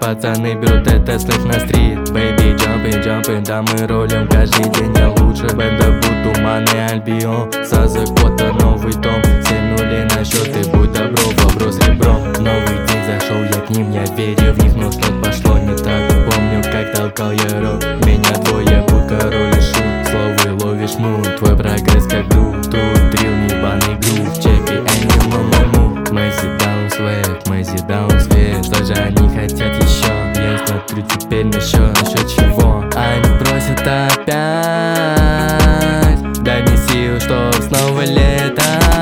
пацаны берут это слэк на стрит. Baby, jumping, да мы ролим каждый день. Я лучше бенда, буду туманный Альбион. Саза кота, новый том, 7-0 на счет и будь добро, вопрос ребром. Новый день зашел, я к ним, я верю в них, но что-то пошло не так. Помню, как толкал я рок, меня двое, будь король и шут. Слово ловишь мут, твой прогресс как грув. Тут дрил, ебаный грув, чепи, animal my move. Мэзи даун свэк, мэзи даун свет. Что же они хотят еще? Я смотрю теперь насчет чего? Они просят опять. Дай мне сил, чтоб снова летать.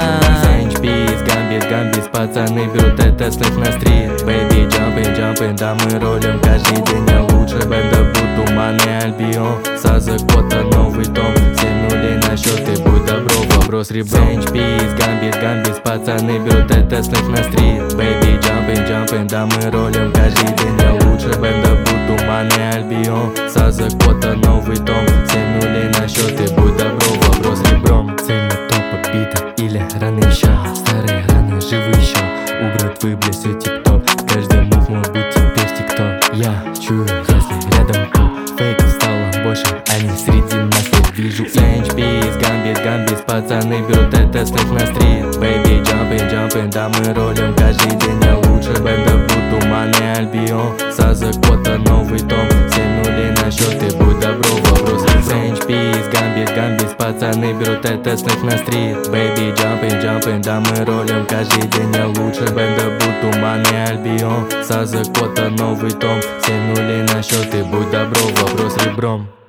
Гамбис, пацаны берут это слэк на стрит. Baby, jumping, да мы ролим каждый день. Я лучше бенда, буду туманный Альбион. Саза кота, новый дом, 7-0 на счет и будь добро, вопрос ребром. Гамбис, пацаны берут это слэк на стрит. Baby, jumping, да мы ролим каждый день. Я лучше бенда, буду туманный Альбион. Саза кота, новый дом, 7-0 на счет и будь добро, вопрос ребром. Цель на топ бита или раны еще, старые раны живы еще. Убрать выбли все тип-топ, каждый мув мог быть теперь тикток. Я чую, если рядом кто фейков стало больше, они среди нас я вижу. Гамбис, пацаны берут это слэк на стрит. Baby, jumping, да мы ролим каждый день. Я лучше бенда, буду туманный Альбион. Саза кота, новый дом, 7-0 на счет и будь добро, вопрос Гамбис, пацаны берут это слэк на стрит. Baby, jumping, да мы ролим каждый день. Я лучше бенда, буду туманный Альбион. Саза кота, новый дом, 7-0 на счет и будь добро, вопрос ребром.